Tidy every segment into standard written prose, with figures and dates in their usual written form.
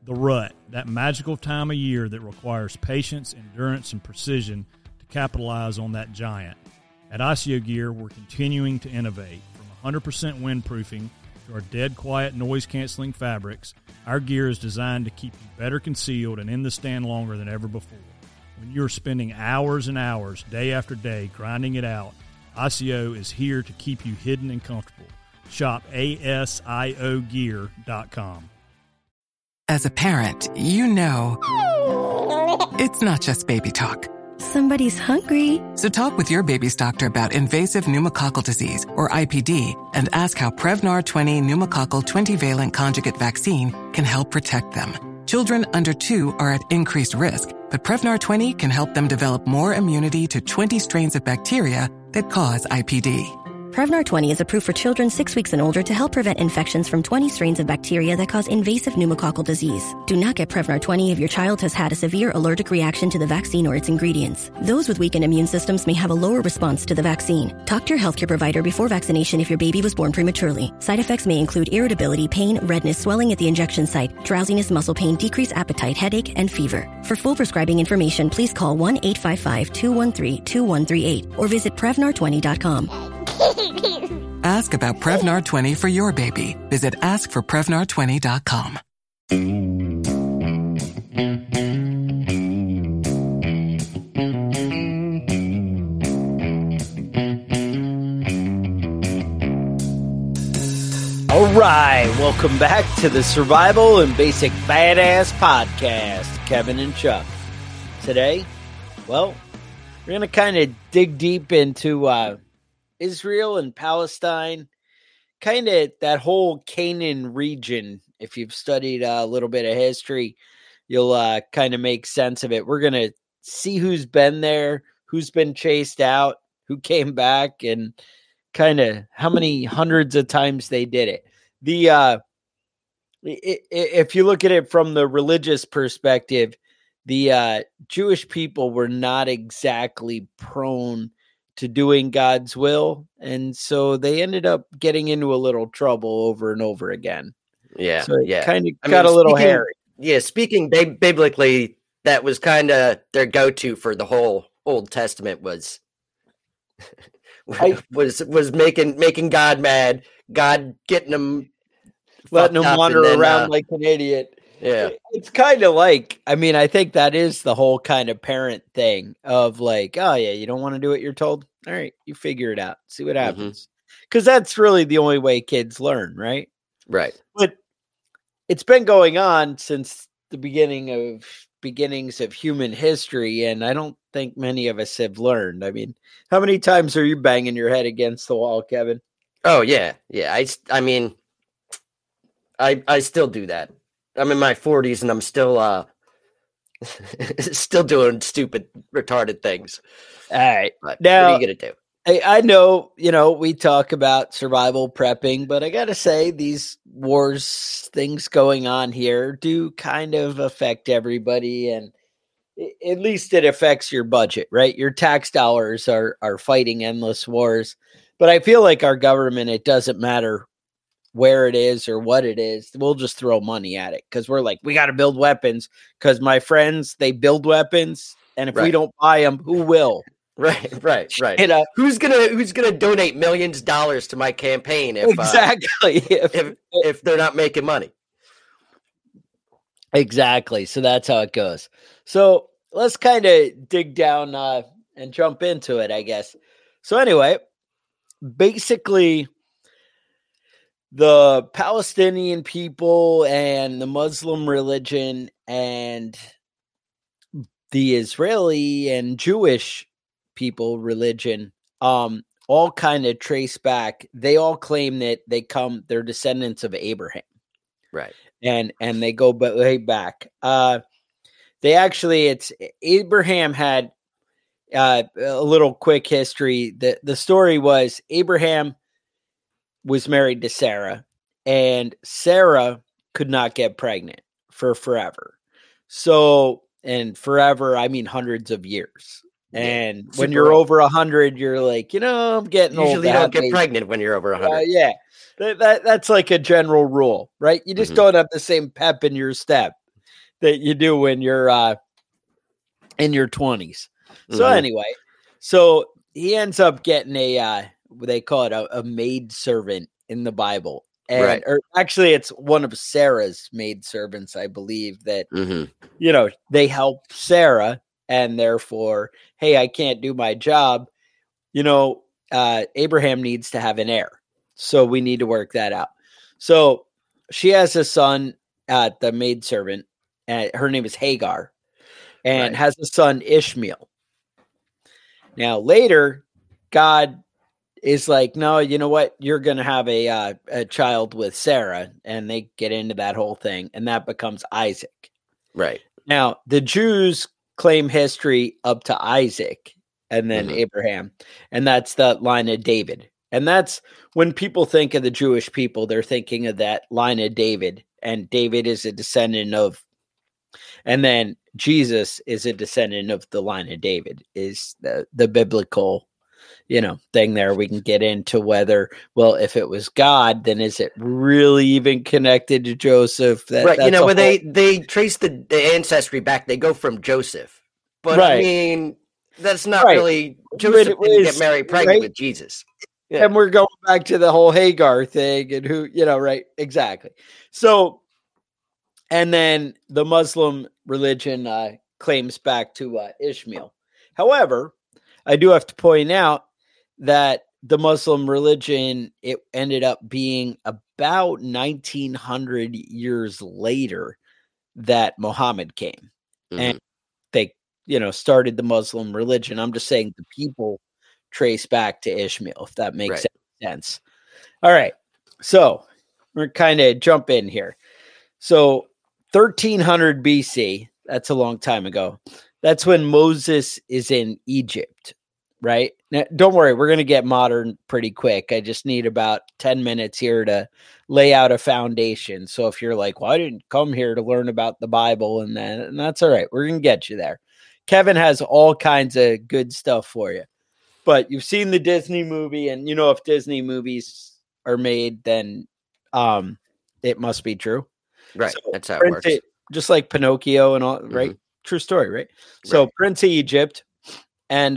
The rut, that magical time of year that requires patience, endurance, and precision to capitalize on that giant. At Osseo Gear, we're continuing to innovate. From 100% windproofing to our dead quiet noise-canceling fabrics, our gear is designed to keep you better concealed and in the stand longer than ever before. When you're spending hours and hours, day after day, grinding it out, Osseo is here to keep you hidden and comfortable. Shop ASIOgear.com. As a parent, you know it's not just baby talk. Somebody's hungry. So talk with your baby's doctor about invasive pneumococcal disease, or IPD, and ask how Prevnar 20 pneumococcal 20-valent conjugate vaccine can help protect them. Children under 2 are at increased risk, but Prevnar 20 can help them develop more immunity to 20 strains of bacteria that cause IPD. Prevnar 20 is approved for children 6 weeks and older to help prevent infections from 20 strains of bacteria that cause invasive pneumococcal disease. Do not get Prevnar 20 if your child has had a severe allergic reaction to the vaccine or its ingredients. Those with weakened immune systems may have a lower response to the vaccine. Talk to your healthcare provider before vaccination if your baby was born prematurely. Side effects may include irritability, pain, redness, swelling at the injection site, drowsiness, muscle pain, decreased appetite, headache, and fever. For full prescribing information, please call 1-855-213-2138 or visit Prevnar20.com. Ask about Prevnar 20 for your baby. Visit askforprevnar20.com. All right, welcome back to the Survival and Basic Badass Podcast. Kevin and Chuck. Today, well, we're going to kind of dig deep into Israel and Palestine, kind of that whole Canaan region. If you've studied a little bit of history, you'll kind of make sense of it. We're going to see who's been there, who's been chased out, who came back, and kind of how many hundreds of times they did it. If you look at it from the religious perspective, the Jewish people were not exactly prone to doing God's will, and so they ended up getting into a little trouble over and over again. Yeah, so it kind of I got mean, a little hairy. Yeah, speaking biblically, that was kind of their go-to for the whole Old Testament was making God mad, God getting them, letting them wander around like an idiot. Yeah, it's kind of like, I mean, I think that is the whole kind of parent thing of like, oh yeah, you don't want to do what you're told. All right, you figure it out, see what happens. Because that's really the only way kids learn, right? Right. But it's been going on since the beginnings of human history, and I don't think many of us have learned. I mean, how many times are you banging your head against the wall, Kevin? Oh yeah. I mean, I still do that. I'm in my 40s and I'm still still doing stupid, retarded things. All right. But now, what are you going to do? I know, we talk about survival prepping, but I got to say these wars, things going on here do kind of affect everybody. And at least it affects your budget, right? Your tax dollars are fighting endless wars. But I feel like our government, it doesn't matter where it is or what it is, we'll just throw money at it because we're like, we got to build weapons because my friends, they build weapons, and if we don't buy them, who will? Right. Who's gonna donate millions of dollars to my campaign if if they're not making money? Exactly. So that's how it goes. So let's kind of dig down and jump into it, I guess. So anyway, basically, the Palestinian people and the Muslim religion and the Israeli and Jewish people religion all kind of trace back. They all claim that they're descendants of Abraham. Right. And they go way back. It's Abraham had a little quick history. The story was Abraham was married to Sarah, and Sarah could not get pregnant for forever. So, and forever, I mean hundreds of years. And when you're over 100, you're like, I'm getting old. Usually you don't get pregnant when you're over 100. Yeah. That's like a general rule, right? You just don't have the same pep in your step. that you do when you're in your 20s. So Mhm. anyway, so he ends up getting they call it a maid servant in the Bible. And Right. or actually it's one of Sarah's maid servants, I believe, that Mhm. they help Sarah, and therefore, hey, I can't do my job. Abraham needs to have an heir. So we need to work that out. So she has a son, the maidservant, her name is Hagar, and Right. has a son, Ishmael. Now, later, God is like, no, you know what? You're going to have a child with Sarah, and they get into that whole thing, and that becomes Isaac. Right. Now, the Jews claim history up to Isaac and then Mhm. Abraham, and that's the line of David. And that's when people think of the Jewish people, they're thinking of that line of David, and David is a descendant of, and then Jesus is a descendant of the line of David, is the biblical thing there. We can get into whether, well, if it was God, then is it really even connected to Joseph? Right. That's a When whole, they trace the ancestry back, they go from Joseph. But I Right. mean, that's not Right. really Joseph didn't get is- married pregnant right? with Jesus. Yeah. And we're going back to the whole Hagar thing and who, right? Exactly. So, and then the Muslim religion claims back to Ishmael. However, I do have to point out that the Muslim religion, it ended up being about 1900 years later that Muhammad came. And Mhm. they, started the Muslim religion. I'm just saying the people trace back to Ishmael, if that makes Right. sense. All right. So we're kind of jump in here. So 1300 BC, that's a long time ago. That's when Moses is in Egypt, right? Now, don't worry, we're going to get modern pretty quick. I just need about 10 minutes here to lay out a foundation. So if you're like, well, I didn't come here to learn about the Bible, and that's all right. We're going to get you there. Kevin has all kinds of good stuff for you. But you've seen the Disney movie, and if Disney movies are made, then it must be true. Right. So That's how it works. just like Pinocchio and all, right? Mhm. True story, right? So Right. Prince of Egypt, and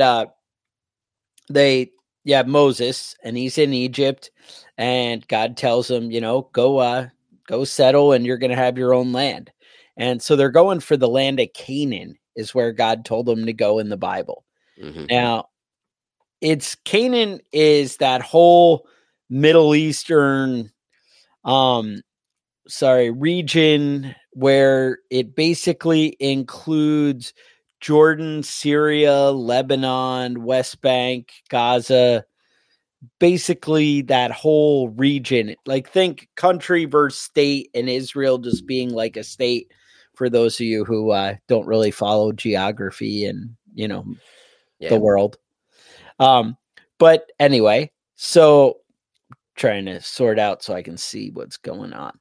Moses, and he's in Egypt, and God tells him, go settle, and you're going to have your own land. And so they're going for the land of Canaan, is where God told them to go in the Bible. Mhm. Now, Canaan is that whole Middle Eastern region where it basically includes Jordan, Syria, Lebanon, West Bank, Gaza, basically that whole region. Like, think country versus state, and Israel just being like a state, for those of you who don't really follow geography and Yeah. the world. But anyway, so trying to sort out so I can see what's going on.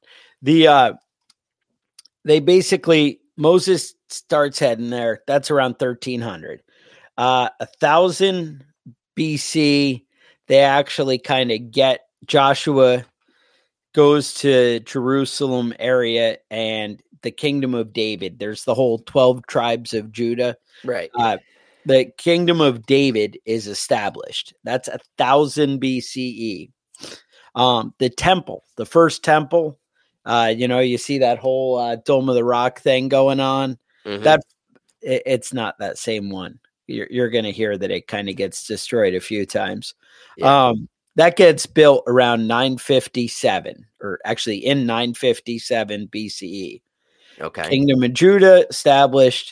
They basically, Moses starts heading there. That's around 1300. 1000 BC, they actually kind of get, Joshua goes to Jerusalem area and the kingdom of David. There's the whole 12 tribes of Judah. Right. The kingdom of David is established. That's 1000 BCE. The temple, the first temple, you see that whole Dome of the Rock thing going on. Mhm. It's not that same one. You're going to hear that it kind of gets destroyed a few times. Yeah. That gets built around 957, or actually in 957 BCE. Okay. Kingdom of Judah established.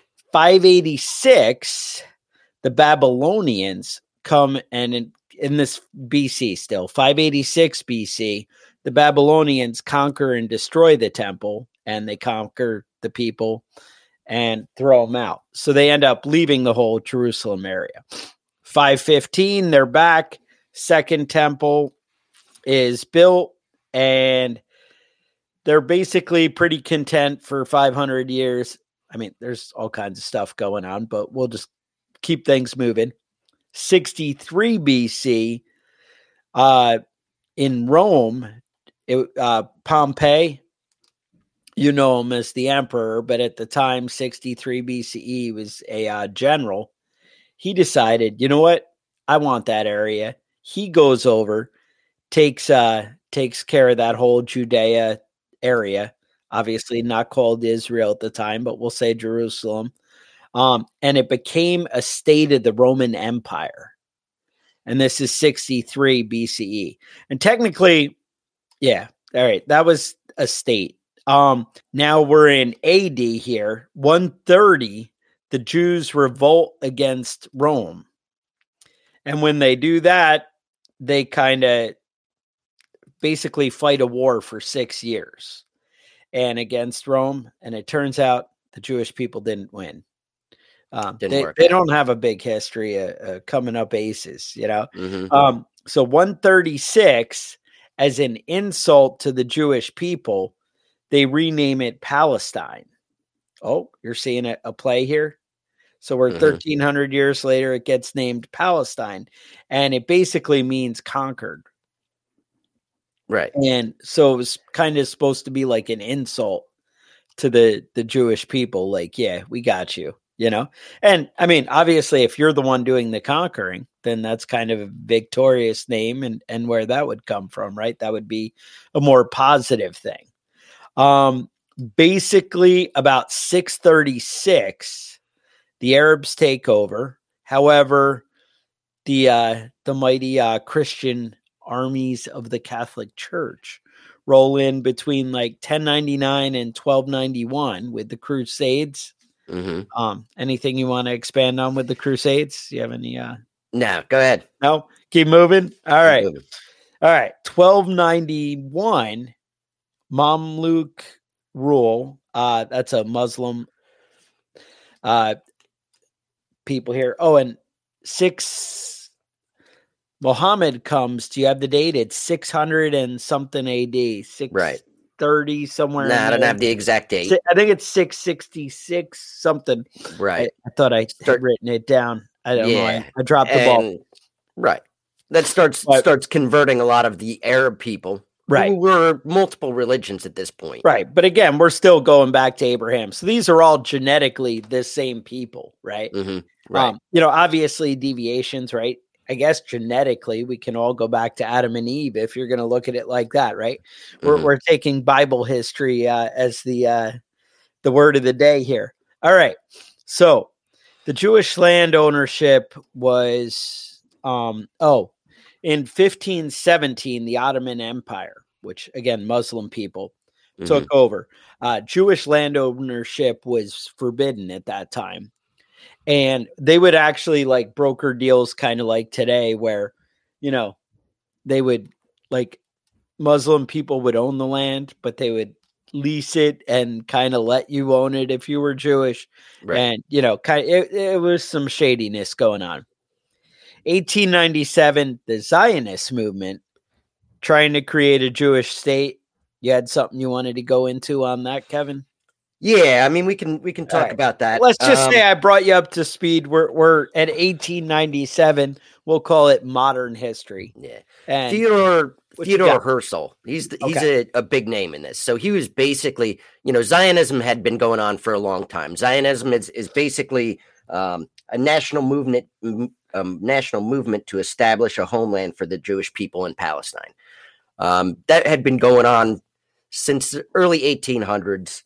586, the Babylonians come, and in this BC still, 586 BC, the Babylonians conquer and destroy the temple, and they conquer the people and throw them out. So they end up leaving the whole Jerusalem area. 515, they're back. Second temple is built, and they're basically pretty content for 500 years. I mean, there's all kinds of stuff going on, but we'll just keep things moving. 63 BC, in Rome, Pompey, you know him as the emperor, but at the time, 63 BCE, was a general. He decided, you know what? I want that area. He goes over, takes care of that whole Judea area. Obviously not called Israel at the time, but we'll say Jerusalem. And it became a state of the Roman Empire. And this is 63 BCE. And technically, yeah, all right, that was a state. Now we're in AD here, 130. The Jews revolt against Rome. And when they do that, they kind of basically fight a war for 6 years and against Rome. And it turns out the Jewish people didn't win. They don't have a big history of coming up aces, you know? Mm-hmm. So 136, as an insult to the Jewish people, they rename it Palestine. Oh, you're seeing a play here? So we're 1,300 years later, it gets named Palestine, and it basically means conquered. Right. And so it was kind of supposed to be like an insult to the Jewish people. Like, yeah, we got you, you know? And I mean, obviously, if you're the one doing the conquering, then that's kind of a victorious name and where that would come from, right? That would be a more positive thing. Basically, about 636, the Arabs take over. However, the mighty Christian armies of the Catholic Church roll in between like 1099 and 1291 with the Crusades. Mm-hmm. Anything you want to expand on with the Crusades? You have any? No, go ahead. No, keep moving. All right. Keep moving. All right. 1291, Mamluk rule. That's a Muslim people here. Oh, and Muhammad comes. Do you have the date? It's 600 and something AD. 630 somewhere. Nah, I don't have the exact date. I think it's 666 something. Right. I thought I had written it down. I don't know. I dropped the ball. Right. That starts converting a lot of the Arab people. Right. Who were multiple religions at this point. Right. But again, we're still going back to Abraham. So these are all genetically the same people, right? Mm-hmm. Right. Obviously deviations, right? I guess genetically we can all go back to Adam and Eve if you're going to look at it like that, right? Mm-hmm. We're taking Bible history as the word of the day here. All right. So the Jewish land ownership was in 1517, the Ottoman Empire, which again, Muslim people took over. Jewish land ownership was forbidden at that time. And they would actually like broker deals kind of like today where, you know, they would like Muslim people would own the land, but they would lease it and kind of let you own it if you were Jewish. Right. And, you know, it was some shadiness going on. 1897, the Zionist movement trying to create a Jewish state. You had something you wanted to go into on that, Kevin? Yeah, I mean we can talk about that. Let's just say I brought you up to speed. We're at 1897. We'll call it modern history. Yeah, and Theodore Herzl. He's a big name in this. So he was basically, you know, Zionism had been going on for a long time. Zionism is basically a national movement to establish a homeland for the Jewish people in Palestine. That had been going on since the early 1800s.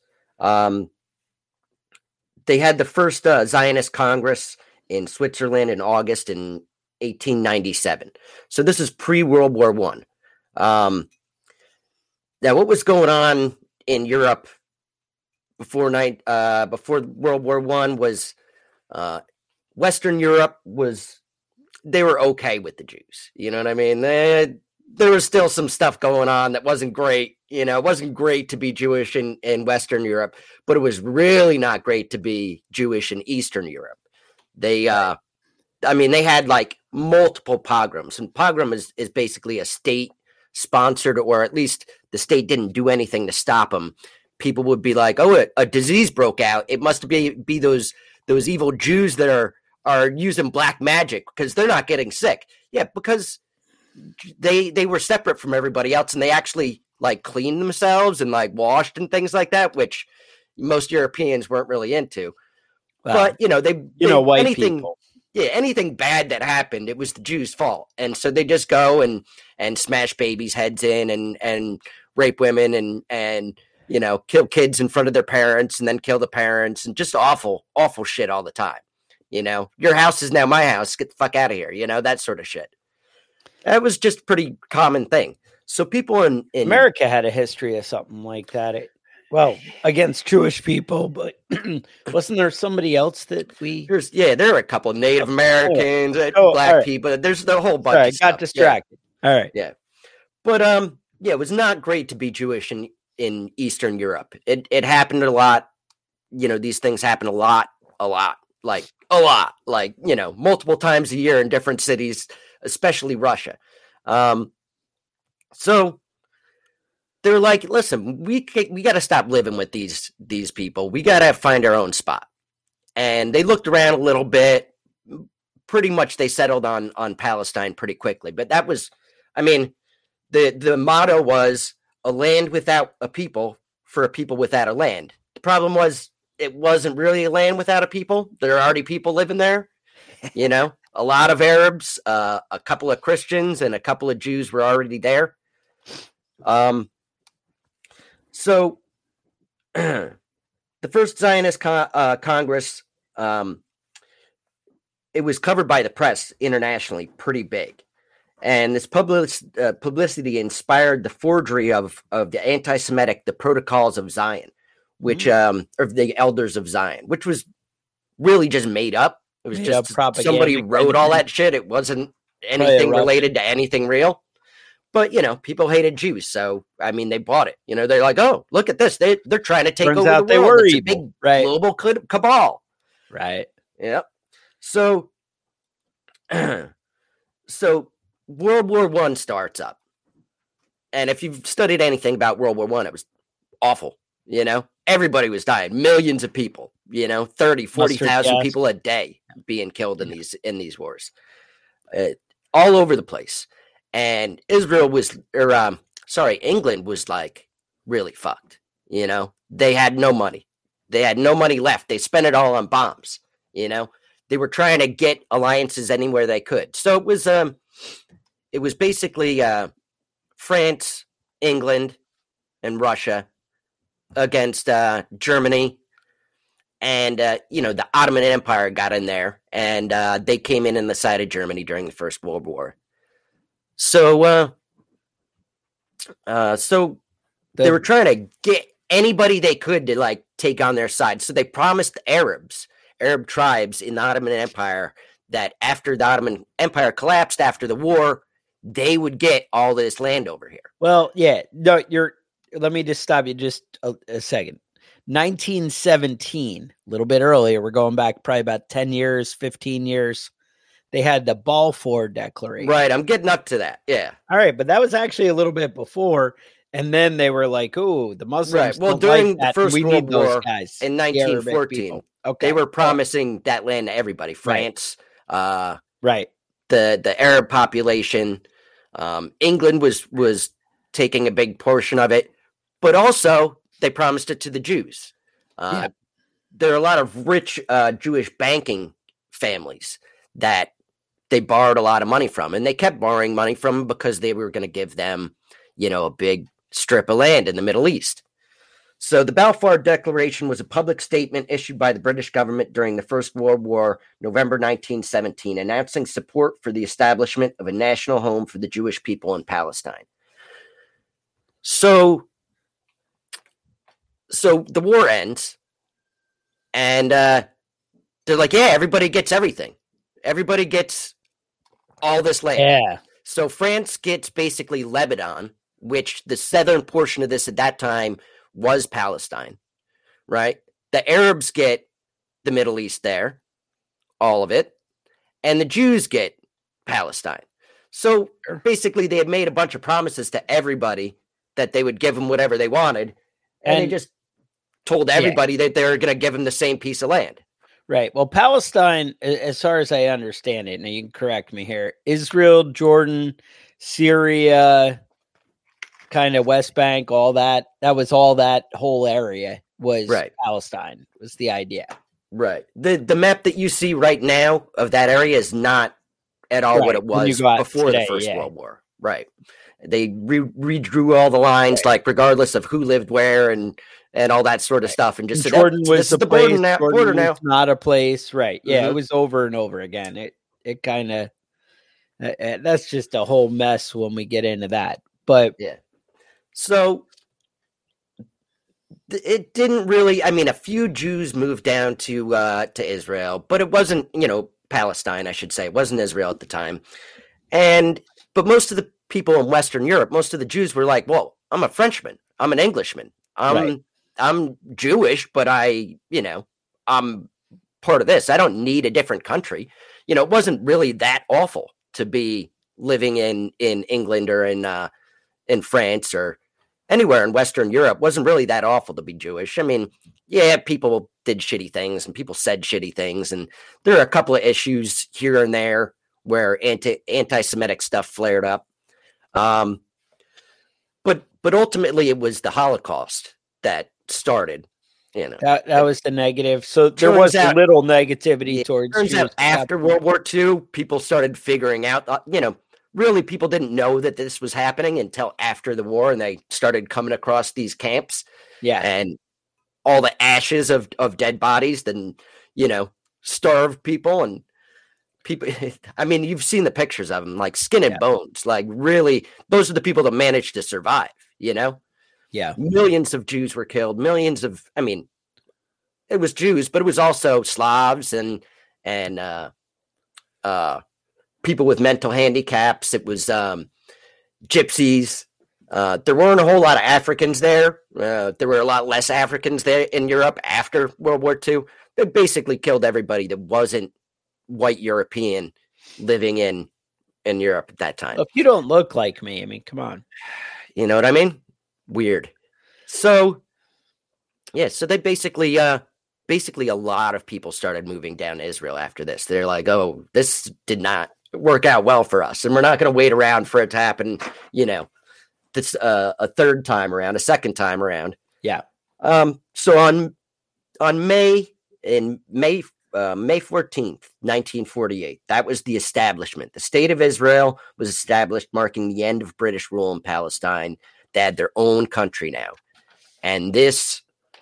They had the first Zionist Congress in Switzerland in August in 1897. So this is pre-World War I. Now, what was going on in Europe before World War I was Western Europe they were okay with the Jews. You know what I mean? There was still some stuff going on that wasn't great. You know, it wasn't great to be Jewish in Western Europe, but it was really not great to be Jewish in Eastern Europe. They had like multiple pogroms, and pogrom is basically a state sponsored, or at least the state didn't do anything to stop them. People would be like, oh, a disease broke out. It must be those evil Jews that are using black magic because they're not getting sick. Yeah, because they were separate from everybody else, and they actually like cleaned themselves and like washed and things like that, which most Europeans weren't really into. Wow. But white anything, people. yeah, anything bad that happened, it was the Jews' fault, and so they just go and smash babies' heads in and rape women and kill kids in front of their parents and then kill the parents and just awful shit all the time. Your house is now my house. Get the fuck out of here. That sort of shit. That was just a pretty common thing. So people in America had a history of something like that. Against Jewish people, but wasn't there somebody else that there are a couple of Native Americans, black people. There's the whole bunch of stuff. Got distracted. Yeah. All right. Yeah. But it was not great to be Jewish in Eastern Europe. It happened a lot. These things happen a lot, like multiple times a year in different cities, especially Russia. So they're like, listen, we got to stop living with these people. We got to find our own spot. And they looked around a little bit. Pretty much they settled on Palestine pretty quickly. But that was, the motto was a land without a people for a people without a land. The problem was it wasn't really a land without a people. There are already people living there. A lot of Arabs, a couple of Christians, and a couple of Jews were already there. So the first Zionist Congress, it was covered by the press internationally pretty big. And this publicity inspired the forgery of the anti-Semitic, the Protocols of Zion, which or the Elders of Zion, which was really just made up. It was just somebody wrote all that shit. It wasn't anything related to anything real. But, people hated Jews. So, they bought it. They're like, oh, look at this. They're trying to take over the world. They were it's evil. A big global cabal. Right. Yep. So World War I starts up. And if you've studied anything about World War I, it was awful. Everybody was dying. Millions of people, 30, 40,000 people a day being killed in these wars. All over the place. And England was like really fucked. They had no money. They had no money left. They spent it all on bombs. They were trying to get alliances anywhere they could. So it was basically France, England, and Russia against Germany. And, the Ottoman Empire got in there, and they came in the side of Germany during the First World War. So they were trying to get anybody they could to like take on their side. So they promised Arab tribes in the Ottoman Empire that after the Ottoman Empire collapsed after the war, they would get all this land over here. Well, yeah, no, let me just stop you just a second. 1917, a little bit earlier, we're going back probably about 10 years, 15 years. They had the Balfour Declaration. Right, I'm getting up to that. Yeah. All right, but that was actually a little bit before, and then they were like, "Oh, the Muslims." Right. Well, during the First World War in 1914, they were promising that land to everybody. France, right. The Arab population, England was taking a big portion of it, but also they promised it to the Jews. There are a lot of rich Jewish banking families that they borrowed a lot of money from, and they kept borrowing money from them because they were going to give them, a big strip of land in the Middle East. So the Balfour Declaration was a public statement issued by the British government during the First World War, November 1917, announcing support for the establishment of a national home for the Jewish people in Palestine. So the war ends, and they're like, yeah, everybody gets everything. Everybody gets all this land. Yeah. So France gets basically Lebanon, which the southern portion of this at that time was Palestine, right? The Arabs get the Middle East there, all of it, and the Jews get Palestine. So basically they had made a bunch of promises to everybody that they would give them whatever they wanted, and they just told everybody that they were going to give them the same piece of land. Right. Well, Palestine, as far as I understand it, and you can correct me here, Israel, Jordan, Syria, kind of West Bank, all that. That was all that whole area was Palestine, was the idea. Right. The map that you see right now of that area is not at all what it was before the First World War. Right. They redrew all the lines, like regardless of who lived where and all that sort of stuff. And just said, Jordan was the border now. Border now. Not a place. Right. Yeah. It was over and over again. It kind of, that's just a whole mess when we get into that. But yeah. So it didn't really, I mean, a few Jews moved down to Israel, but it wasn't, Palestine, I should say. It wasn't Israel at the time. But most of the people in Western Europe, most of the Jews were like, well, I'm a Frenchman. I'm an Englishman. I'm Jewish, but I'm part of this. I don't need a different country. It wasn't really that awful to be living in England or in France or anywhere in Western Europe. It wasn't really that awful to be Jewish. I mean, yeah, people did shitty things and people said shitty things. And there are a couple of issues here and there where anti-Semitic stuff flared up. But ultimately it was the Holocaust that started, that was the negative. So there was a little negativity towards Jews. Turns out after World War II, people started figuring out, really people didn't know that this was happening until after the war, and they started coming across these camps. Yeah. And all the ashes of dead bodies, then, starved people and people. I mean, you've seen the pictures of them, like skin and bones, like really, those are the people that managed to survive, Yeah. Millions of Jews were killed. It was Jews, but it was also Slavs and people with mental handicaps. It was gypsies. There weren't a whole lot of Africans there. There were a lot less Africans there in Europe after World War II. They basically killed everybody that wasn't white European living in Europe at that time. If you don't look like me, I mean, come on. You know what I mean? Weird. So, yeah, so they basically a lot of people started moving down to Israel after this. They're like, oh, this did not work out well for us, and we're not going to wait around for it to happen, this a third time around, a second time around. Yeah. So on May 14th, 1948, that was the establishment. The state of Israel was established, marking the end of British rule in Palestine. They had their own country now. And this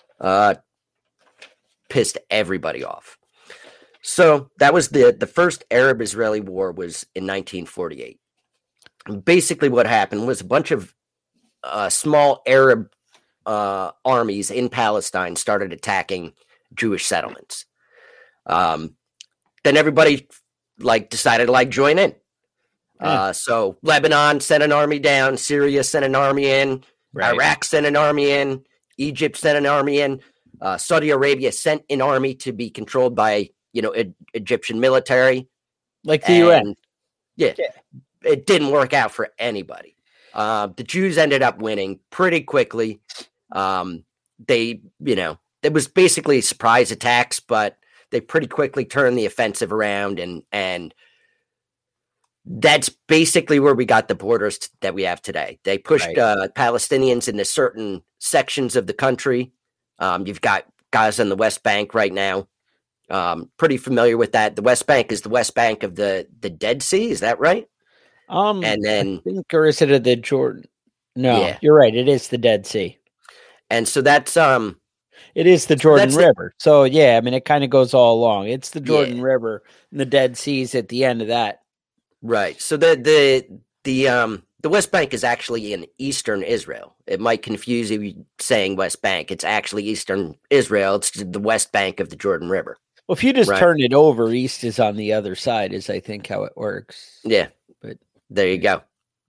pissed everybody off. So that was the first Arab-Israeli war was in 1948. Basically what happened was a bunch of small Arab armies in Palestine started attacking Jewish settlements. Then everybody decided to join in. So Lebanon sent an army down, Syria sent an army in, Iraq sent an army in, Egypt sent an army in, Saudi Arabia sent an army to be controlled by Egyptian military, like the UN. Yeah, it didn't work out for anybody. The Jews ended up winning pretty quickly. It was basically surprise attacks, but they pretty quickly turned the offensive around, and that's basically where we got the borders that we have today. They pushed Palestinians into certain sections of the country. You've got Gaza and the West Bank right now. Pretty familiar with that. The West Bank is the West Bank of the Dead Sea. Is that right? And then, I think, or is it the Jordan? No, you're right. It is the Dead Sea. And so that's it is the Jordan River. So yeah, I mean, it kind of goes all along. It's the Jordan River and the Dead Sea's at the end of that. Right. So the West Bank is actually in eastern Israel. It might confuse you saying West Bank. It's actually eastern Israel. It's the West Bank of the Jordan River. Well, if you just turn it over, east is on the other side, is I think how it works. Yeah. But there you go.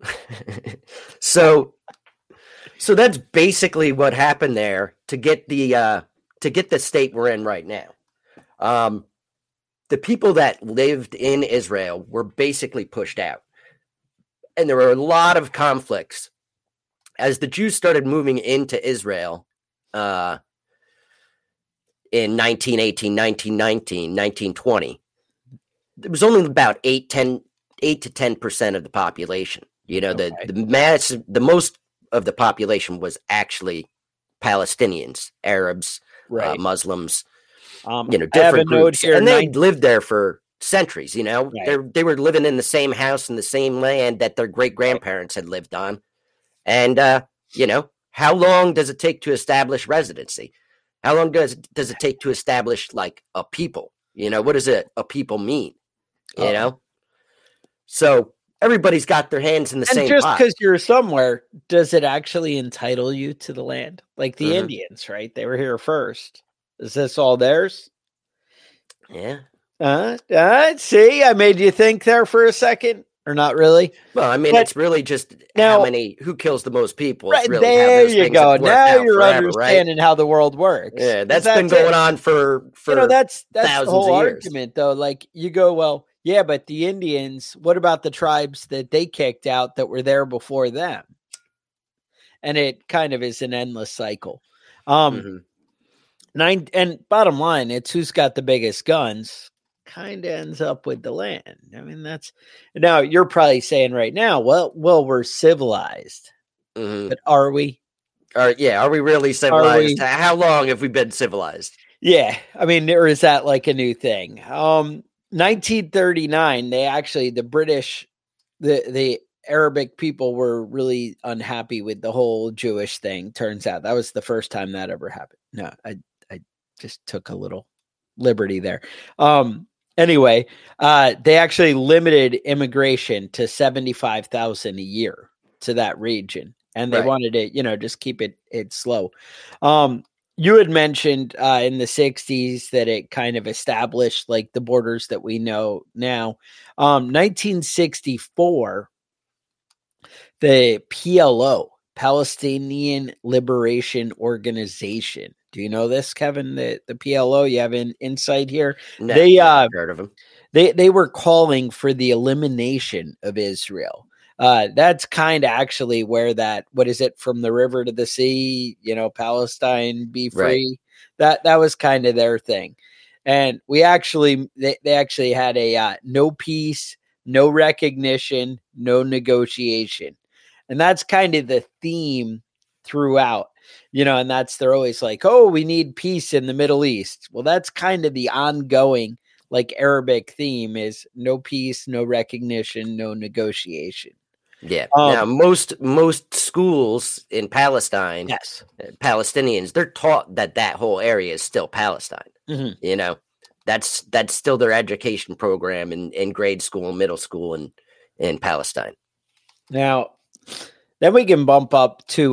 So that's basically what happened there to get the state we're in right now. The people that lived in Israel were basically pushed out. And there were a lot of conflicts as the Jews started moving into Israel in 1918, 1919, 1920. There was only about 8 to 10% of the population. The most of the population was actually Palestinians, Arabs, Right. Muslims, I have a different note groups. here, And they lived there for centuries, Right. They were living in the same house in the same land that their great-grandparents had lived on. And, how long does it take to establish residency? How long does it take to establish, like, a people? What does a people mean? So everybody's got their hands in the And same just pot. because you're somewhere, does it actually entitle you to the land? Like the Mhm. Indians, right? They were here first. Is this all theirs? Yeah. See, I made you think there for a second, or not really? Well, I mean, But it's really just now- who kills the most people. Right It's really how there, those you things go. have worked Now out you're forever, right? understanding how the world works. Yeah, 'Cause that's been going on for that's the thousands whole of years. argument, though. Like you go, well, yeah, but the Indians. What about the tribes that they kicked out that were there before them? And it kind of is an endless cycle. Mhm. And bottom line, it's who's got the biggest guns. Kind of ends up with the land. I mean, that's now you're probably saying right now, well, we're civilized, Mhm. but are we? Are we really civilized? How long have we been civilized? Yeah, I mean, or is that like a new thing? 1939, the British, the Arabic people were really unhappy with the whole Jewish thing. Turns out that was the first time that ever happened. No, I just took a little liberty there. Anyway, they actually limited immigration to 75,000 a year to that region. And they Right. wanted to, just keep it slow. You had mentioned in the 60s that it kind of established like the borders that we know now. 1964, the PLO, Palestinian Liberation Organization. Do you know this, Kevin? The PLO? You have an insight here? No, They I've heard of them. They were calling for the elimination of Israel. That's kind of actually where that, what is it, from the river to the sea, Palestine be free. Right. That was kind of their thing. And they actually had a no peace, no recognition, no negotiation. And that's kind of the theme throughout, and they're always like, oh, we need peace in the Middle East. Well, that's kind of the ongoing like Arabic theme is no peace, no recognition, no negotiation. Yeah. Now, most schools in Palestine, yes, Palestinians, they're taught that whole area is still Palestine. Mm-hmm. That's still their education program in grade school and middle school in Palestine. Now, then we can bump up to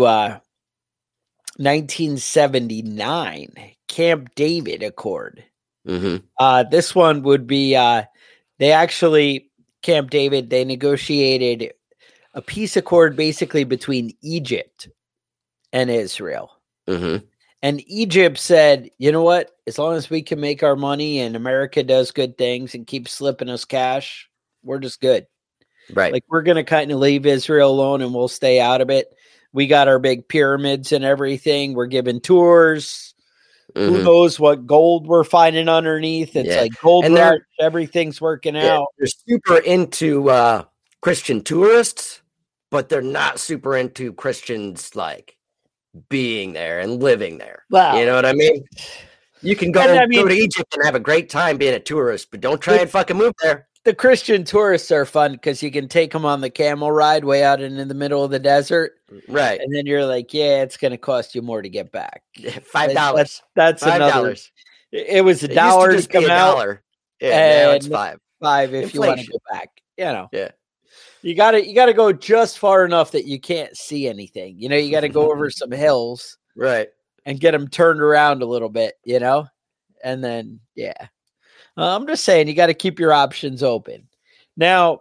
1979 Camp David Accord. Mm-hmm. This one would be Camp David, they negotiated a peace accord basically between Egypt and Israel. Mm-hmm. And Egypt said, you know what? As long as we can make our money and America does good things and keeps slipping us cash, we're just good. Right. Like we're going to kind of leave Israel alone and we'll stay out of it. We got our big pyramids and everything. We're giving tours. Mm-hmm. Who knows what gold we're finding underneath? It's like gold rush. Everything's working out. They're super into Christian tourists, but they're not super into Christians like being there and living there. Wow. You know what I mean? You can go to Egypt and have a great time being a tourist, but don't try and fucking move there. The Christian tourists are fun because you can take them on the camel ride way out in the middle of the desert. Right. And then you're like, yeah, it's going to cost you more to get back. $5. That's $5. Another. It was $1 to come out. $1. Yeah, now it's $5. $5 if you want to go back. Yeah. You gotta go just far enough that you can't see anything. You got to go over some hills. Right. And get them turned around a little bit, and then, yeah. I'm just saying you got to keep your options open. Now,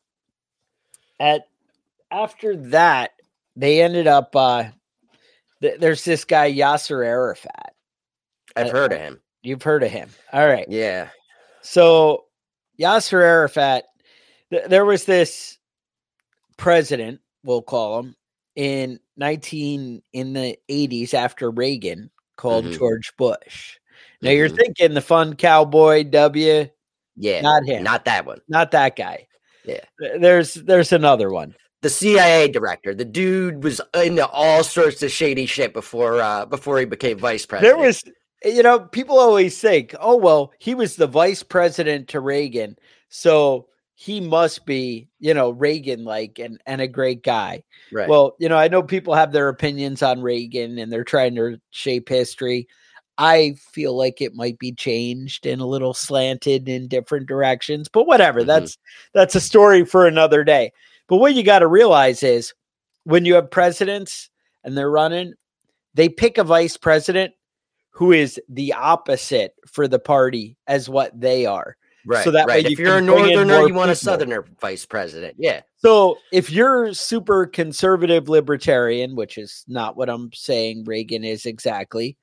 after that, they ended up. There's this guy Yasser Arafat. I've heard of him. You've heard of him, all right? Yeah. So Yasser Arafat, there was this president, we'll call him, in the 80s after Reagan, called George Bush. Now you're thinking the fun cowboy W. Yeah. Not him. Not that one. Not that guy. Yeah. There's another one. the CIA director. The dude was into all sorts of shady shit before he became vice president. There was, people always think, oh, well, he was the vice president to Reagan, so he must be, Reagan-like and a great guy. Right. Well, I know people have their opinions on Reagan and they're trying to shape history. I feel like it might be changed and a little slanted in different directions, but whatever. Mm-hmm. That's a story for another day. But what you got to realize is when you have presidents and they're running, they pick a vice president who is the opposite for the party as what they are. Right. So that right. way if you're a northerner, you want a southerner vice president. Yeah. So if you're super conservative libertarian, which is not what I'm saying Reagan is exactly,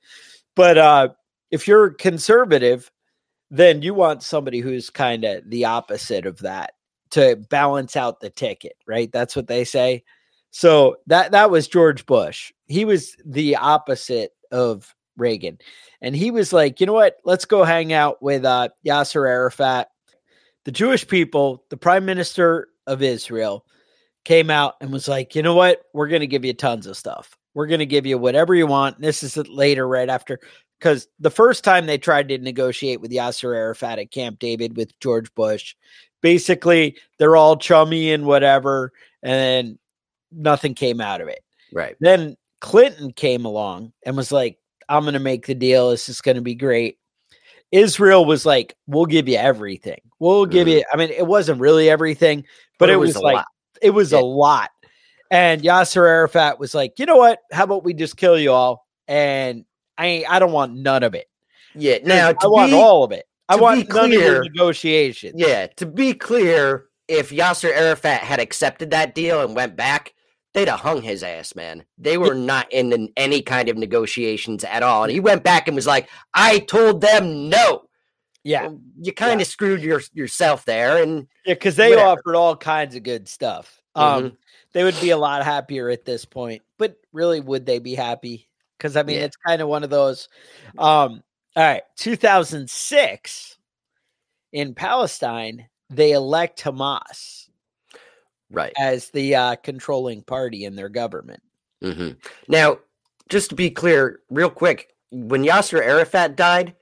but if you're conservative, then you want somebody who's kind of the opposite of that to balance out the ticket, right? That's what they say. So that was George Bush. He was the opposite of Reagan. And he was like, you know what? Let's go hang out with Yasser Arafat. The Jewish people, the prime minister of Israel, came out and was like, you know what? We're going to give you tons of stuff. We're going to give you whatever you want. This is later, right after, because the first time they tried to negotiate with Yasser Arafat at Camp David with George Bush, basically they're all chummy and whatever, and nothing came out of it. Right. Then Clinton came along and was like, I'm going to make the deal. This is going to be great. Israel was like, we'll give you everything. We'll give you, I mean, it wasn't really everything, but it was like, it was a lot. And Yasser Arafat was like, you know what? How about we just kill you all? And I don't want none of it. Yeah. Now I want all of it. I want none of your negotiations. Yeah. To be clear, if Yasser Arafat had accepted that deal and went back, they'd have hung his ass, man. They were not in any kind of negotiations at all. And he went back and was like, I told them no. Yeah. Well, you kind of screwed yourself there. And yeah, because they offered all kinds of good stuff. They would be a lot happier at this point. But really, would they be happy? Because, I mean, it's kind of one of those. All right. 2006 in Palestine, they elect Hamas. Right. As the controlling party in their government. Mm-hmm. Now, just to be clear, real quick, when Yasser Arafat died,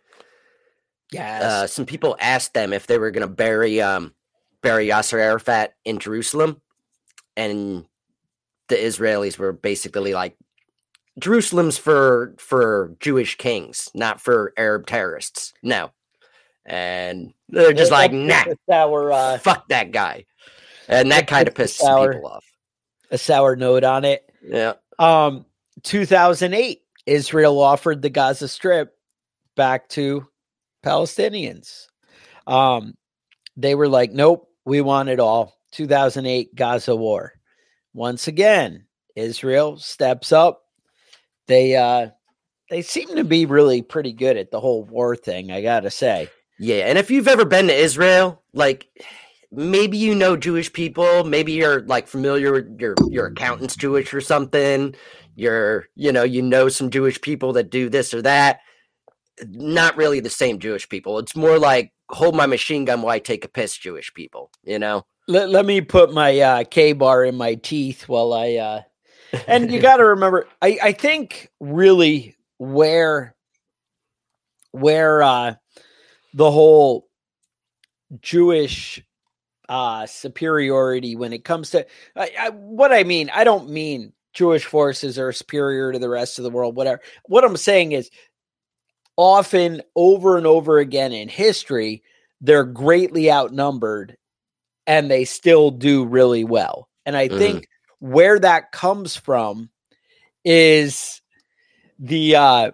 some people asked them if they were going to bury Yasser Arafat in Jerusalem, and the Israelis were basically like, Jerusalem's for Jewish kings, not for Arab terrorists. No. And they're just like, nah, fuck that guy. And that kind of pissed people off. A sour note on it. Yeah. 2008, Israel offered the Gaza Strip back to Palestinians. They were like, nope, we want it all. 2008 Gaza war. Once again, Israel steps up. They seem to be really pretty good at the whole war thing, I gotta say. Yeah, and if you've ever been to Israel, like, maybe you know Jewish people, maybe you're like familiar with your accountant's Jewish or something. You know some Jewish people that do this or that. Not really the same Jewish people. It's more like hold my machine gun while I take a piss Jewish people, you know? Let me put my K-bar in my teeth while I and you got to remember, I think really where the whole Jewish superiority when it comes to what I mean, I don't mean Jewish forces are superior to the rest of the world, whatever. What I'm saying is often over and over again in history, they're greatly outnumbered and they still do really well. And I think where that comes from is the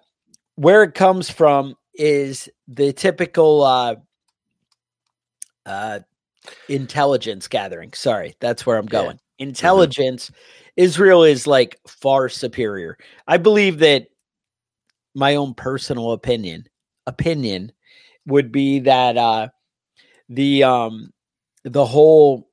typical intelligence gathering. Sorry, that's where I'm going. Yeah. Intelligence. Israel is like far superior. I believe that my own personal opinion would be that the whole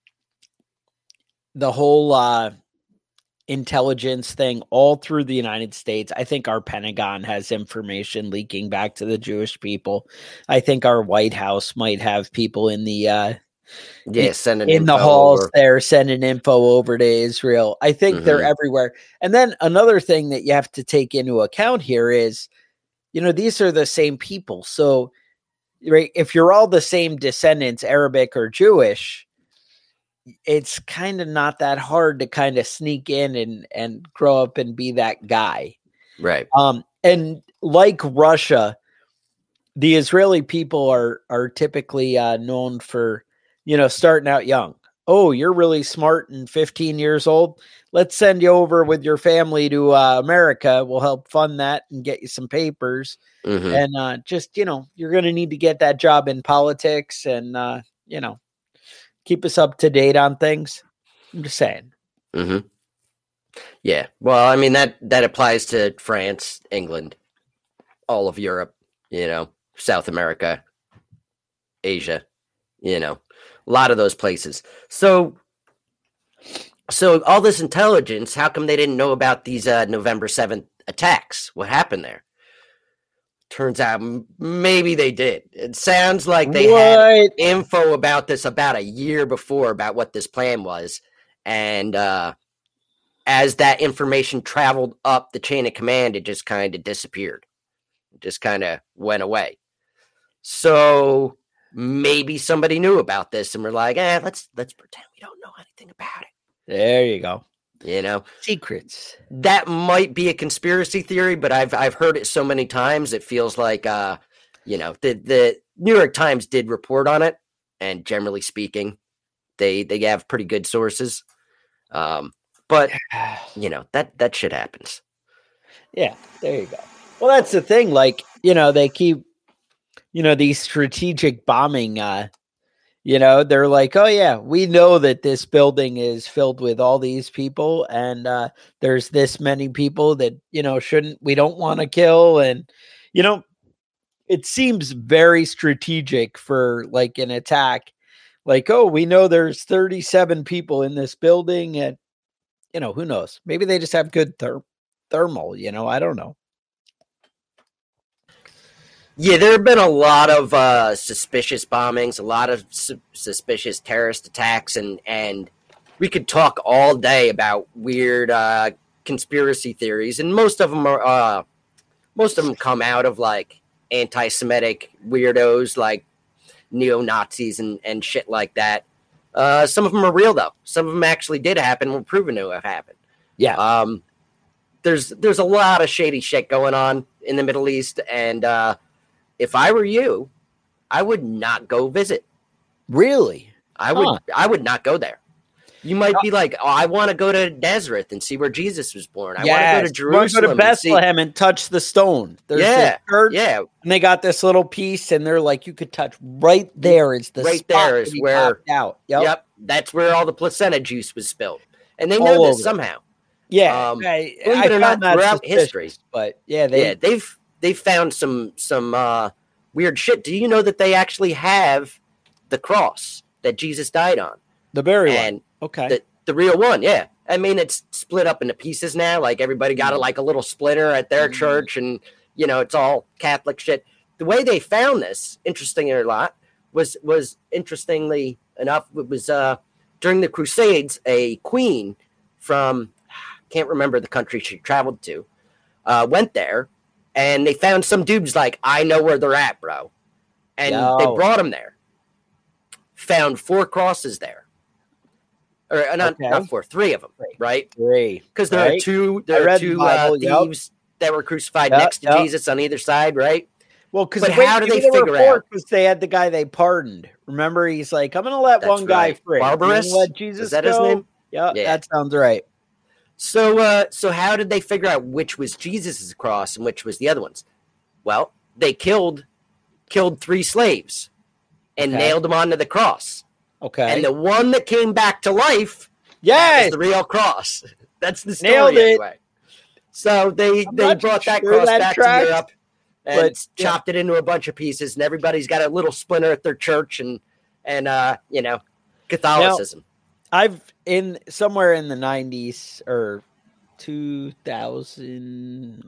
intelligence thing all through the United States. I think our Pentagon has information leaking back to the Jewish people. I think our White House might have people in the Yeah, sending in the info halls over. there, sending info over to Israel. I think they're everywhere. And then another thing that you have to take into account here is, these are the same people. So, right, if you're all the same descendants, Arabic or Jewish, it's kind of not that hard to kind of sneak in and grow up and be that guy. Right. And like Russia, the Israeli people are typically known for, starting out young. Oh, you're really smart and 15 years old. Let's send you over with your family to America. We'll help fund that and get you some papers. And just, you're going to need to get that job in politics and, keep us up to date on things. I'm just saying. Yeah. Well, I mean, that applies to France, England, all of Europe, South America, Asia, a lot of those places. So all this intelligence, how come they didn't know about these November 7th attacks? What happened there? Turns out maybe they did. It sounds like they had info about this about a year before about what this plan was. And as that information traveled up the chain of command, it just kind of disappeared. It just kind of went away. So maybe somebody knew about this and we're like, let's pretend we don't know anything about it. There you go. Secrets. That might be a conspiracy theory, but I've heard it so many times. It feels like, the New York Times did report on it. And generally speaking, they have pretty good sources. But that shit happens. Yeah, there you go. Well, that's the thing. Like, they keep, these strategic bombing, they're like, oh yeah, we know that this building is filled with all these people and there's this many people that, we don't want to kill. And, it seems very strategic for like an attack. Like, oh, we know there's 37 people in this building and, who knows? Maybe they just have good thermal, I don't know. Yeah, there have been a lot of suspicious bombings, a lot of suspicious terrorist attacks, and we could talk all day about weird conspiracy theories, and most of them come out of like anti-Semitic weirdos, like neo-Nazis and shit like that. Some of them are real though. Some of them actually did happen, were proven to have happened. Yeah. There's a lot of shady shit going on in the Middle East, and if I were you, I would not go visit. Really? I would not go there. You might be like, oh, I want to go to Nazareth and see where Jesus was born. I want to go to Jerusalem. Go to Bethlehem and touch the stone. There's this church, and they got this little piece, and they're like, you could touch right there. Is the right spot there is where out. Yep, that's where all the placenta juice was spilled, and they know this somehow. Yeah, I found that throughout history, but they've found some weird shit. Do you know that they actually have the cross that Jesus died on? The burial one. Okay. The real one, yeah. I mean, it's split up into pieces now. Like everybody got a little splitter at their church, and it's all Catholic shit. The way they found this, interestingly a lot, was interestingly enough, it was during the Crusades, a queen from can't remember the country she traveled to, went there, and they found some dudes like, I know where they're at, bro, and they brought them there. Found 4 crosses there. Or not 4, 3 of them, right? 3. Because there are two thieves that were crucified next to Jesus on either side, right? Well, because how do they figure out? Because they had the guy they pardoned. Remember, he's like, I'm going to let one guy free. Barbarous? Let Jesus Is that go? his name? Yeah, that sounds right. So how did they figure out which was Jesus' cross and which was the other one's? Well, they killed 3 slaves and nailed them onto the cross. Okay. And the one that came back to life, is the real cross. That's the story anyway. So they brought that cross back to Europe and chopped it into a bunch of pieces, and everybody's got a little splinter at their church and Catholicism. Now, somewhere in the 90s or 2000,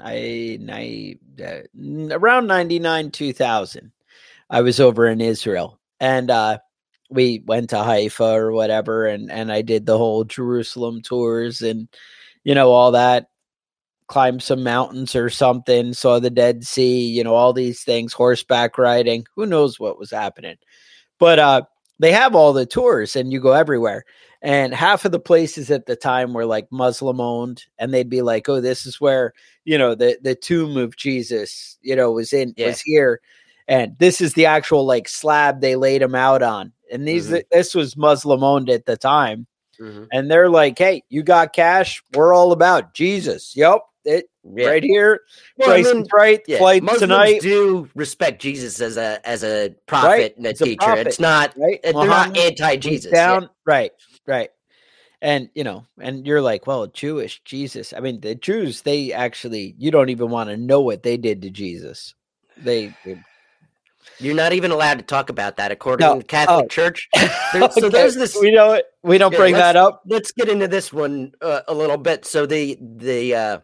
around 99, 2000, I was over in Israel, and we went to Haifa or whatever, and I did the whole Jerusalem tours and, all that, climbed some mountains or something, saw the Dead Sea, all these things, horseback riding, who knows what was happening. But they have all the tours and you go everywhere. And half of the places at the time were like Muslim owned, and they'd be like, oh, this is where, the tomb of Jesus, was here. And this is the actual like slab they laid him out on. And this was Muslim owned at the time. Mm-hmm. And they're like, hey, you got cash? We're all about Jesus. Yep. Right here. Price is right. Yeah. Flight Muslims tonight. do respect Jesus as a prophet and a teacher. Prophet, it's not, right? They're not anti-Jesus. Down. Yeah. Right. And, and you're like, well, Jewish Jesus. I mean, the Jews, they actually, you don't even want to know what they did to Jesus. You're not even allowed to talk about that according to the Catholic Church. So there's this. We don't bring that up. Let's get into this one a little bit. So the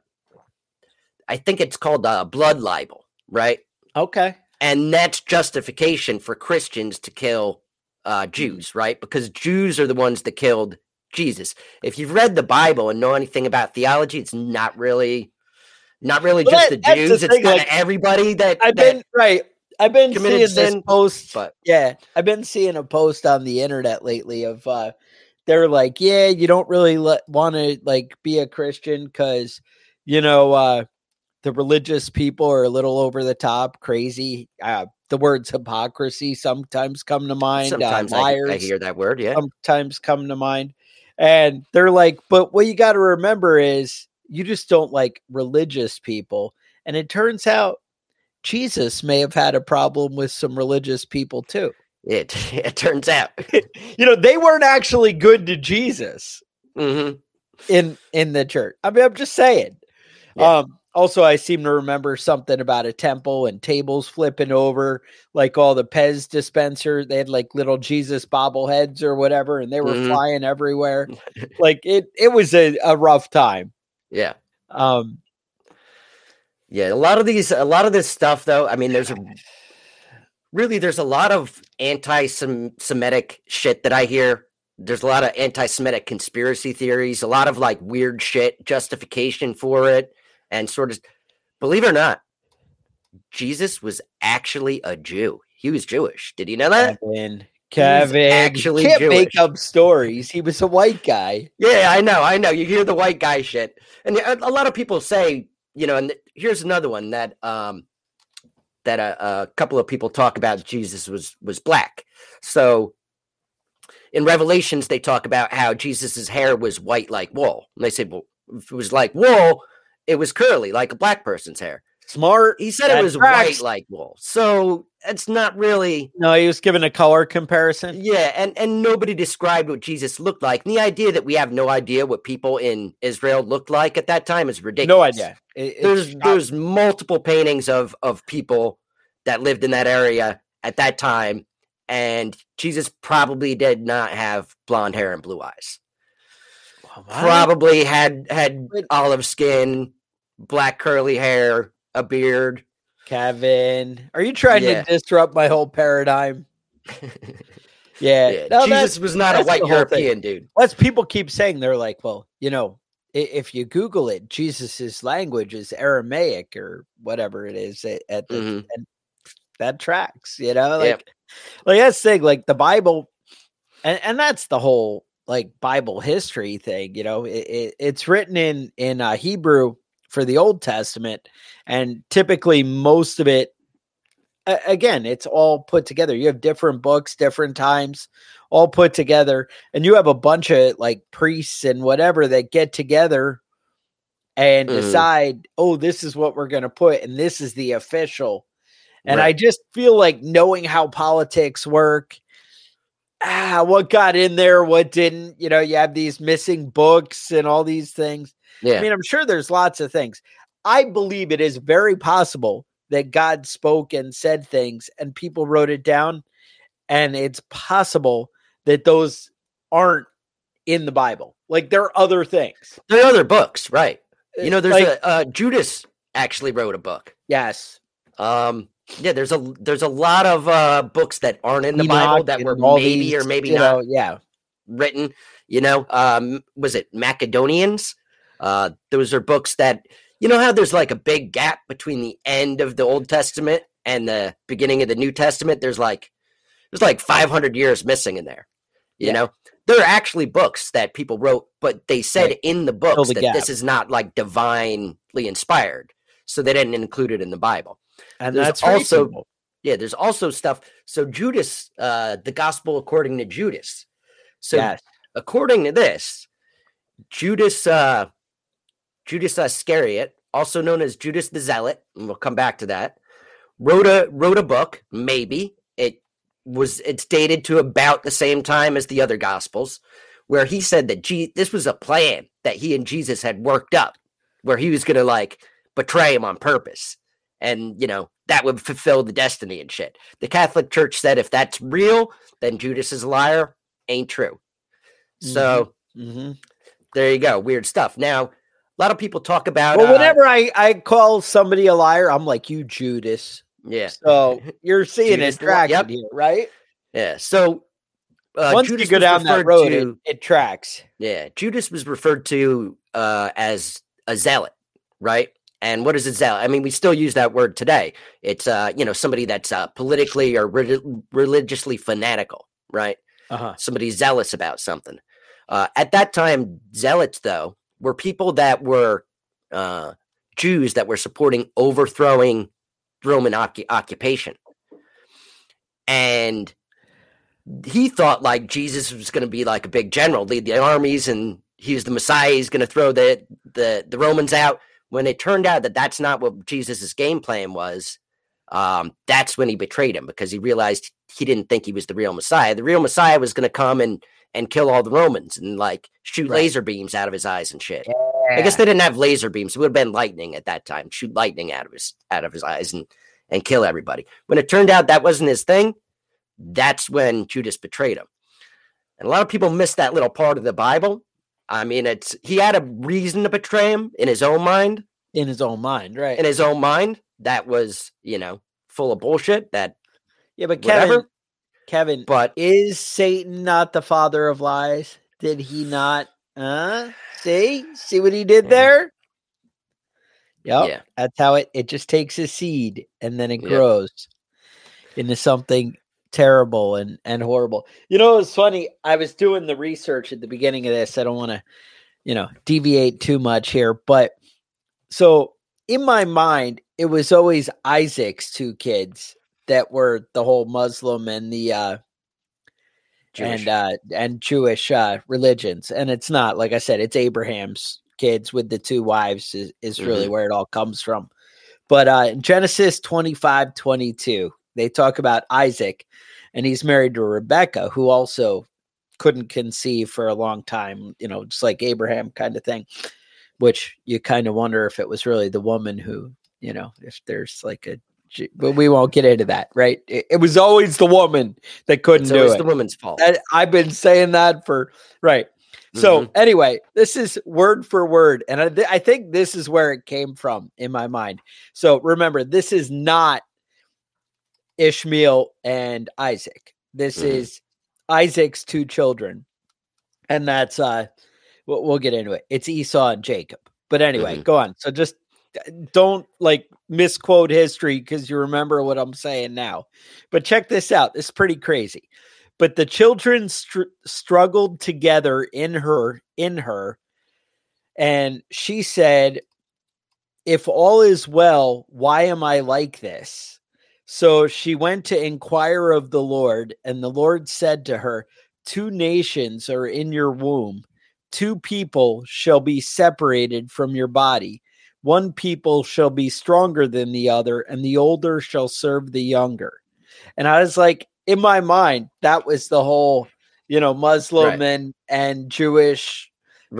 I think it's called blood libel, right? Okay. And that's justification for Christians to kill Jews, right? Because Jews are the ones that killed Jesus. If you've read the Bible and know anything about theology, it's not really just the Jews. It's kind of everybody that I've been seeing sin, this post, I've been seeing a post on the internet lately of they're like, yeah, you don't really want to like be a Christian because the religious people are a little over the top, crazy. The words hypocrisy sometimes come to mind. Sometimes liars, I hear that word, sometimes come to mind, and they're like, but what you got to remember is you just don't like religious people, and it turns out Jesus may have had a problem with some religious people too. It turns out, they weren't actually good to Jesus in the church. I mean, I'm just saying. Yeah. Also, I seem to remember something about a temple and tables flipping over, like all the Pez dispenser. They had like little Jesus bobbleheads or whatever, and they were flying everywhere. Like it was a rough time. Yeah. Yeah, a lot of this stuff, though. I mean, there's a lot of anti-Semitic shit that I hear. There's a lot of anti-Semitic conspiracy theories, a lot of like weird shit, justification for it, and sort of, believe it or not, Jesus was actually a Jew. He was Jewish. Did you know that? Kevin, actually can't Jewish. Make up stories. He was a white guy. Yeah, I know. You hear the white guy shit, and a lot of people say, and here's another one that a couple of people talk about. Jesus was black. So in Revelations, they talk about how Jesus's hair was white like wool, and they say, well, if it was like wool, it was curly like a black person's hair. Smart. He said it was white like wool. So it's not really. No, he was given a color comparison. Yeah. And nobody described what Jesus looked like. And the idea that we have no idea what people in Israel looked like at that time is ridiculous. No idea. There's multiple paintings of people that lived in that area at that time. And Jesus probably did not have blonde hair and blue eyes. What? Probably had olive skin, black curly hair, a beard. Kevin, are you trying to disrupt my whole paradigm? Yeah. No, Jesus was not a white European dude. That's people keep saying. They're like, well, if you Google it, Jesus's language is Aramaic or whatever it is and that tracks, like that's the thing, like the Bible, and that's the whole like Bible history thing, it's written in Hebrew for the Old Testament, and typically most of it, again, it's all put together. You have different books, different times, all put together, and you have a bunch of like priests and whatever that get together and decide, oh, this is what we're going to put, and this is the official. And I just feel like knowing how politics work, what got in there, what didn't, you have these missing books and all these things. Yeah. I mean, I'm sure there's lots of things. I believe it is very possible that God spoke and said things and people wrote it down. And it's possible that those aren't in the Bible. Like there are other things. There are other books, right? There's Judas actually wrote a book. Yes. Yeah, there's a lot of books that aren't in the Bible that were maybe or maybe not written. Was it Macedonians? Those are books that, how there's like a big gap between the end of the Old Testament and the beginning of the New Testament. There's like 500 years missing in there. You know, there are actually books that people wrote, but they said in the books that this is not like divinely inspired, so they didn't include it in the Bible. And there's also there's also stuff. So Judas, the Gospel according to Judas. So according to this, Judas Iscariot, also known as Judas the Zealot, and we'll come back to that, wrote a book. Maybe it's dated to about the same time as the other Gospels, where he said that this was a plan that he and Jesus had worked up, where he was going to like betray him on purpose. And, that would fulfill the destiny and shit. The Catholic Church said if that's real, then Judas is a liar. Ain't true. So there you go. Weird stuff. Now, a lot of people talk about... Well, whenever I call somebody a liar, I'm like, you Judas. Yeah. So you're seeing it traction here, right? Yeah. So once Judas you go down that road, it tracks. Yeah. Judas was referred to as a zealot, right? And what is a zealot? I mean, we still use that word today. It's somebody that's politically or religiously fanatical, right? Somebody zealous about something. At that time, zealots, though, were people that were Jews that were supporting overthrowing Roman occupation. And he thought like Jesus was going to be like a big general, lead the armies, and he was the Messiah. He's going to throw the Romans out. When it turned out that that's not what Jesus's game plan was, that's when he betrayed him, because he realized he didn't think he was the real Messiah. The real Messiah was going to come and kill all the Romans and like shoot laser beams out of his eyes and shit. Yeah. I guess they didn't have laser beams. It would have been lightning at that time. Shoot lightning out of his eyes and kill everybody. When it turned out that wasn't his thing, that's when Judas betrayed him. And a lot of people miss that little part of the Bible. I mean, he had a reason to betray him in his own mind. In his own mind, right? In his own mind, that was, full of bullshit. But Kevin, is Satan not the father of lies? Did he not? See what he did there? Yep. Yeah. That's how it just takes a seed and then it grows into something terrible and horrible. It's funny. I was doing the research at the beginning of this. I don't want to, deviate too much here, but so in my mind, it was always Isaac's two kids that were the whole Muslim and the Jewish. and Jewish religions. And it's not, like I said, it's Abraham's kids with the two wives is really where it all comes from. But in Genesis 25:22, they talk about Isaac, and he's married to Rebecca, who also couldn't conceive for a long time, just like Abraham kind of thing, which you kind of wonder if it was really the woman who, if there's like but we won't get into that, right? It was always the woman that couldn't do it. It's the woman's fault. I've been saying that right. So anyway, this is word for word. And I think this is where it came from in my mind. So remember, this is not Ishmael and Isaac. This is Isaac's two children. And that's, we'll get into it. It's Esau and Jacob. But anyway, go on. So just don't like misquote history because you remember what I'm saying now. But check this out. This is pretty crazy. But the children struggled together in her. And she said, if all is well, why am I like this? So she went to inquire of the Lord, and the Lord said to her, 2 nations are in your womb. 2 people shall be separated from your body. 1 people shall be stronger than the other, and the older shall serve the younger. And I was like, in my mind, that was the whole, Muslim and Jewish,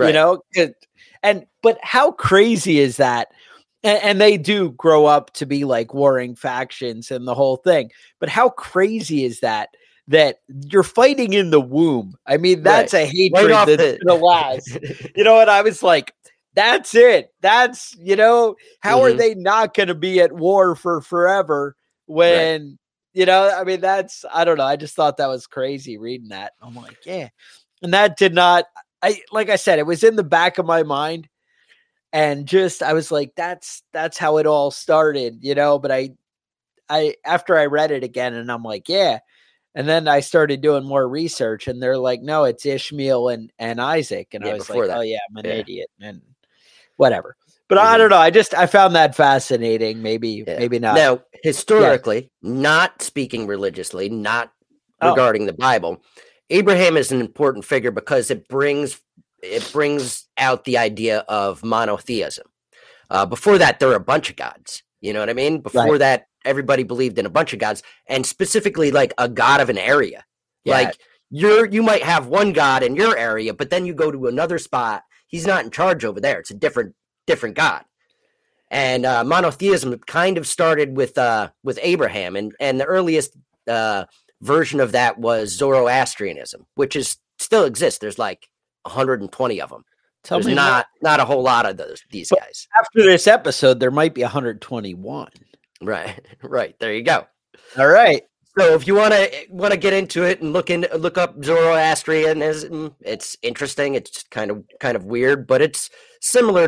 but how crazy is that? And they do grow up to be like warring factions and the whole thing. But how crazy is that you're fighting in the womb? I mean, that's a hatred that's going to last. And I was like, that's it. That's, how are they not going to be at war for forever when, I mean, I don't know. I just thought that was crazy reading that. I'm like, yeah. And that did not, like I said, it was in the back of my mind. And I was like, that's how it all started, but I after I read it again and I'm like, yeah. And then I started doing more research and they're like, no, it's Ishmael and Isaac. And I was like, oh yeah, I'm an idiot and whatever. But I don't know. I found that fascinating. Maybe not. Now, historically, not speaking religiously, not regarding the Bible, Abraham is an important figure because it brings out the idea of monotheism. Before that, there were a bunch of gods. You know what I mean? Before that, everybody believed in a bunch of gods, and specifically like a god of an area. Yeah. Like you might have one god in your area, but then you go to another spot. He's not in charge over there. It's a different god. And monotheism kind of started with Abraham, and the earliest version of that was Zoroastrianism, which still exists. There's like 120 of them. There's not a whole lot of these guys. After this episode, there might be 121. Right. There you go. All right. So if you want to get into it and look up Zoroastrianism, it's interesting. It's kind of weird, but it's similar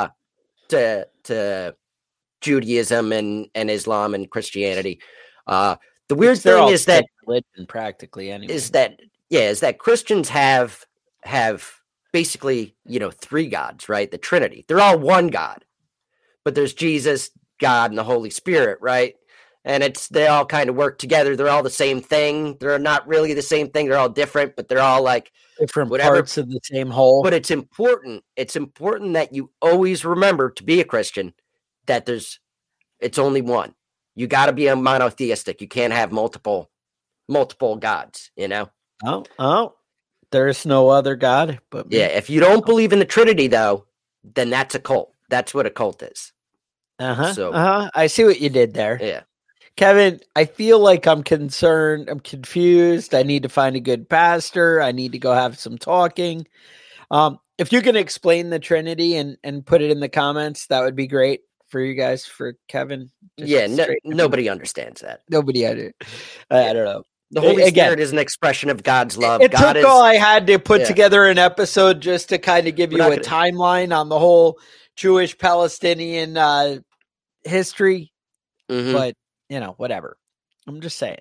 to Judaism and Islam and Christianity. The weird thing is that religion practically anyway. is that Christians have basically, three gods, right? The Trinity. They're all one God, but there's Jesus, God, and the Holy Spirit, right? And they all kind of work together. They're all the same thing. They're not really the same thing. They're all different, but they're all like different parts of the same whole. But it's important. It's important that you always remember to be a Christian that it's only one. You got to be a monotheistic. You can't have multiple gods, Oh, there's no other God but me. Yeah, if you don't believe in the Trinity, though, then that's a cult. That's what a cult is. I see what you did there. Yeah. Kevin, I feel like I'm concerned. I'm confused. I need to find a good pastor. I need to go have some talking. If you can explain the Trinity and put it in the comments, that would be great for you guys, for Kevin. Nobody understands that. Nobody I don't know. The Holy Spirit is an expression of God's love. It took all I had to put together an episode just to kind of give you a timeline on the whole Jewish Palestinian history. Mm-hmm. But, whatever. I'm just saying.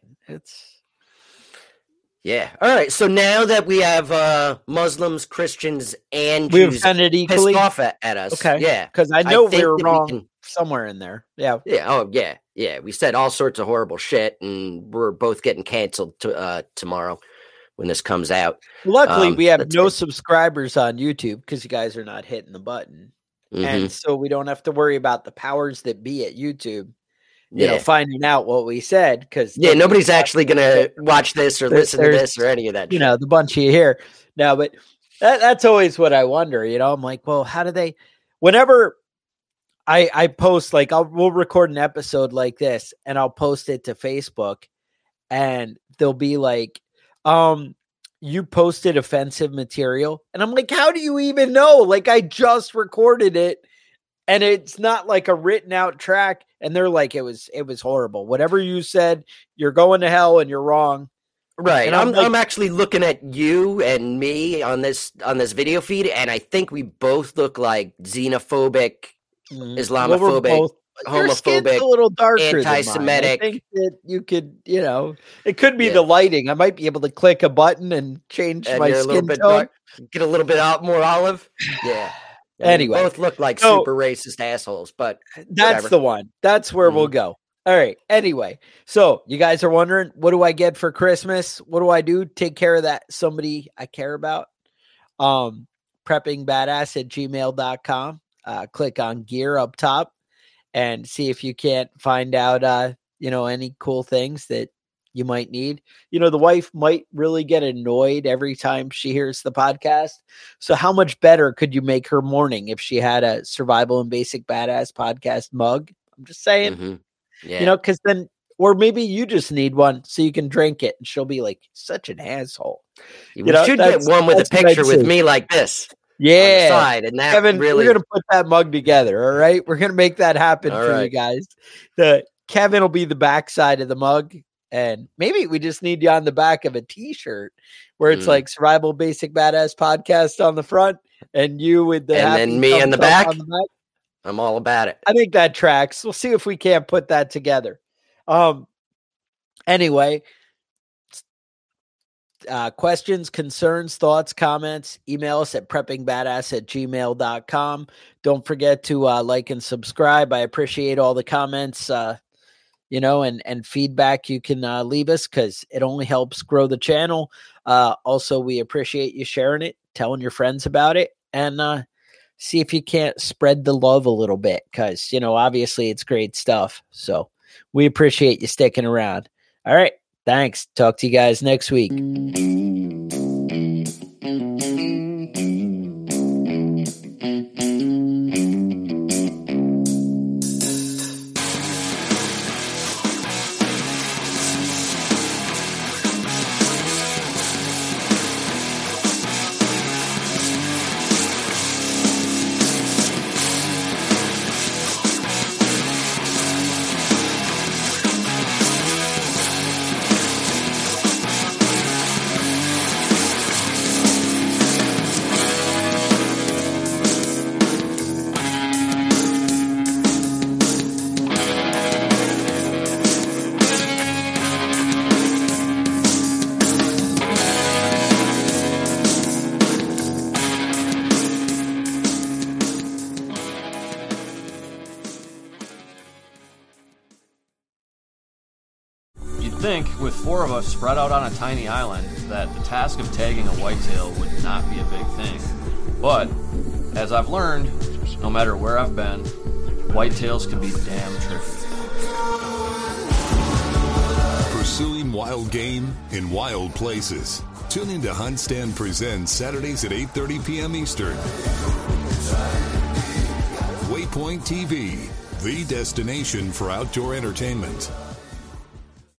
Yeah. All right. So now that we have Muslims, Christians, and Jews pissed off at us. Okay. Yeah. Because I know we were wrong somewhere in there. Yeah. Yeah. Oh, yeah. Yeah. We said all sorts of horrible shit, and we're both getting canceled tomorrow when this comes out. Luckily, we have no subscribers on YouTube because you guys are not hitting the button. Mm-hmm. And so we don't have to worry about the powers that be at YouTube, finding out what we said. Because nobody's actually going to watch this or listen to this or any of that. The bunch of you here. No, but that's always what I wonder. I'm like, well, how do they? Whenever I post, like, we'll record an episode like this, and I'll post it to Facebook, and they'll be like, you posted offensive material. And I'm like, how do you even know? Like, I just recorded it and it's not like a written out track. And they're like, it was horrible. Whatever you said, you're going to hell and you're wrong. Right. And I'm actually looking at you and me on this video feed. And I think we both look like xenophobic, Islamophobic, homophobic, a little darker, anti-Semitic. I think that you could, it could be the lighting. I might be able to click a button and change my skin tone. Get a little bit more olive. Yeah. Anyway, we both look like super racist assholes, but that's the one. That's where we'll go. All right. Anyway, so you guys are wondering, what do I get for Christmas? What do I do? Take care of that somebody I care about. Preppingbadass@gmail.com. Click on gear up top and see if you can't find out, any cool things that you might need. The wife might really get annoyed every time she hears the podcast. So how much better could you make her morning if she had a Survival and Basic Badass podcast mug? I'm just saying, Mm-hmm. Yeah. Because then, or maybe you just need one so you can drink it and she'll be like, such an asshole. We should get one with a picture with me like this. Yeah. On the side, and that Kevin, really... we're going to put that mug together. All right. We're going to make that happen for you guys. Kevin will be the backside of the mug. And maybe we just need you on the back of a T-shirt where it's like Survival Basic Badass Podcast on the front and you with the and then me in the back. On the back. I'm all about it. I think that tracks. We'll see if we can't put that together. Anyway, questions, concerns, thoughts, comments, email us at preppingbadass@gmail.com. Don't forget to like and subscribe. I appreciate all the comments, and feedback you can leave us because it only helps grow the channel. Also, we appreciate you sharing it, telling your friends about it, and see if you can't spread the love a little bit because, obviously it's great stuff. So we appreciate you sticking around. All right. Thanks. Talk to you guys next week. Think, with 4 of us spread out on a tiny island, that the task of tagging a whitetail would not be a big thing. But, as I've learned, no matter where I've been, whitetails can be damn tricky. Pursuing wild game in wild places. Tune in to Hunt Stand Presents Saturdays at 8:30 p.m. Eastern. Waypoint TV, the destination for outdoor entertainment.